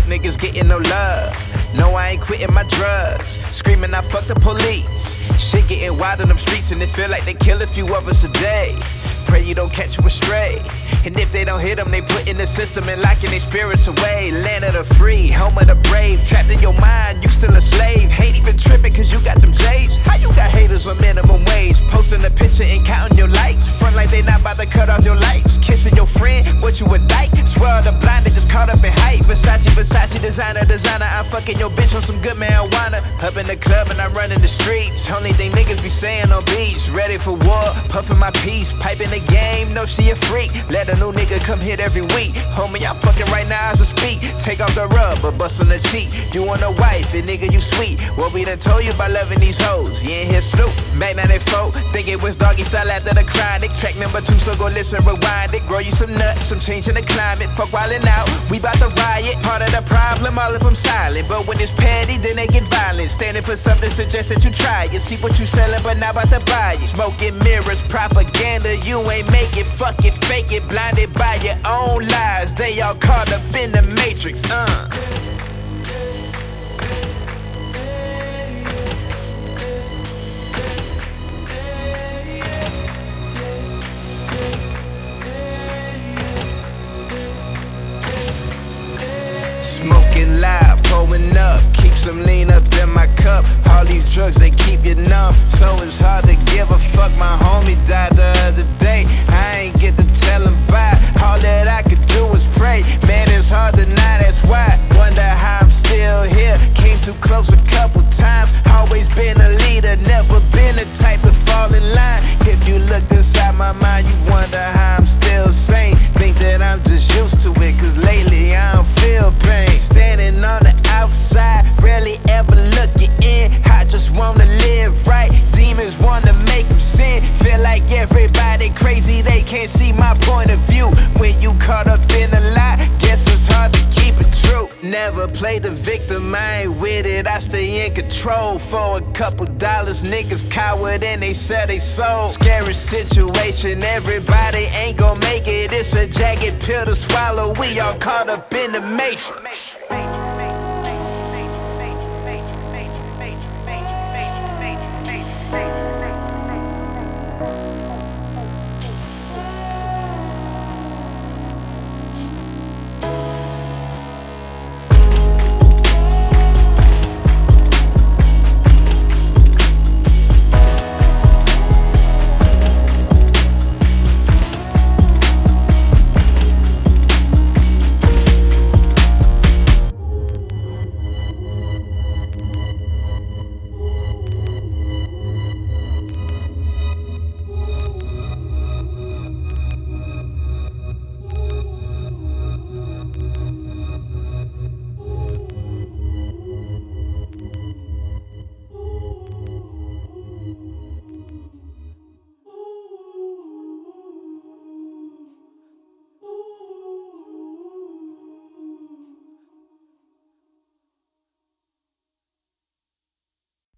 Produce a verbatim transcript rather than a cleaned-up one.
niggas getting no love. No, I ain't quitting my drugs. Screaming I fuck the police. Shit getting wild in them streets, and it feel like they kill a few of us a day. Pray you don't catch you astray. And if they don't hit them, they put in the system and locking their spirits away. Land of the free, home of the brave. Trapped in your mind, you still a slave. Hate even tripping cause you got them J's. How you got haters on minimum wage? Posting a picture and counting your likes. Front like they not about to cut off your lights. Kissing your friend, what you a dyke? Swear the blind, they just caught up in hype. Versace, Versace, designer, designer. I'm fucking your bitch on some good marijuana. Up in the club and I'm running the streets. Only thing niggas be saying on beats. Ready for war, puffing my piece. Piping the game, know she a freak. Let a new nigga come hit every week. Homie, I'm fucking right now as I speak. Take off the rub, but bust on the cheek. You want a wife, and nigga, you sweet. What we done told you about loving these hoes. You ain't hear Snoop, Mac ninety-four. Think it was doggy style after the chronic. Track number two, so go listen, rewind it. Grow you some nuts, some change in the climate. Fuck wildin' out, we bout to riot. Part of the problem, all of them silent. But when it's petty, then they get violent. Standing for something suggests that you try it. See what you selling, but not about to buy it. Smoking mirrors, propaganda, you ain't make it. Fuck it, fake it, blinded by your own lies. They all caught up in the matrix, uh. Smoking loud, pulling up, keep some lean up in my cup. All these drugs, they keep you numb, so it's hard to give a fuck. My homie died the other day, I ain't get to tell him bye. All that I could do was pray, man, it's hard to deny, that's why. Wonder how I'm still here, came too close a couple times. Always been a leader, never been the type to fall in line. If you looked inside my mind, you wonder how I'm still sane. Think that I'm just used to it, cause lately I don't feel pain. Standing on the outside, rarely ever looking in. I just wanna live right, demons wanna make them sin. Feel like everybody crazy, they can't see my point of view. When you caught up in a lie, guess it's hard to keep it true. Never play the victim, I ain't with it, I stay in control. For a couple dollars, niggas coward and they sell they soul. Scary situation, everybody ain't gon' make it. It's a jagged pill to swallow, we all caught up in the matrix.